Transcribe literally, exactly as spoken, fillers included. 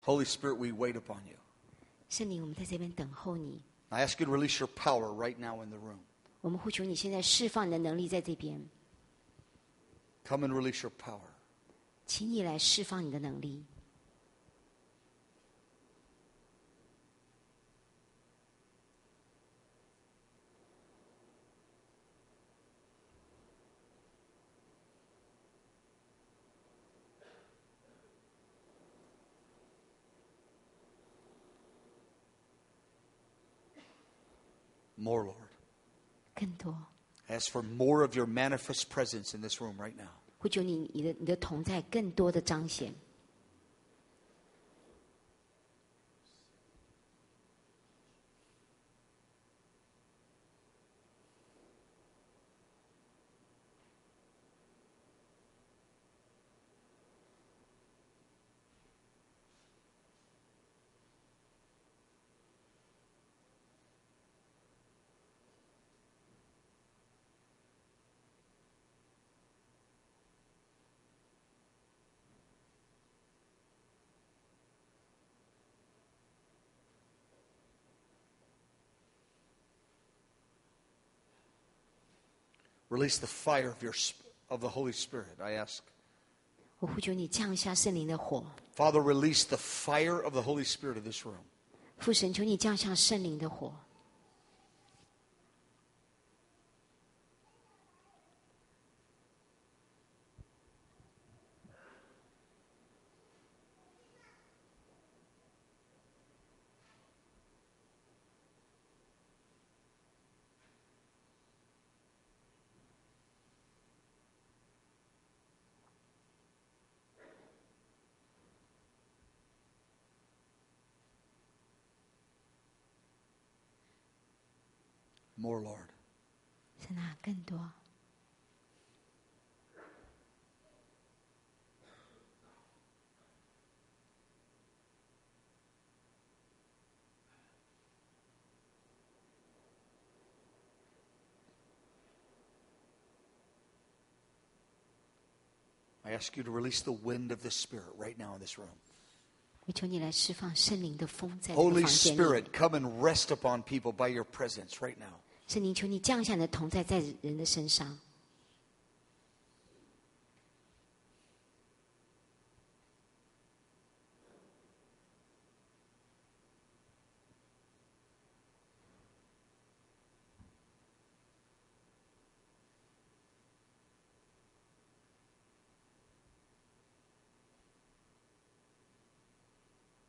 Holy Spirit, we wait upon you. 圣灵，我们在这边等候你。 I ask you to release your power right now in the room. 我们呼求你现在释放你的能力在这边， Come and release your power. 请你来释放你的能力。 More, Lord. 更多， Ask for more of your manifest presence in this room right now. 呼求你，你的你的同在更多的彰显。 Release the fire of your of the Holy Spirit, I ask. 我呼求你降下圣灵的火， Father, release the fire of the Holy Spirit in this room. 父神，求你降下圣灵的火。 More, Lord. 神啊，更多。 I ask you to release the wind of the Spirit right now in this room. 我求你来释放圣灵的风在这个 Holy 房间里。 Spirit, come and rest upon people by your presence right now. 圣灵，求你降下你的同在在人的身上。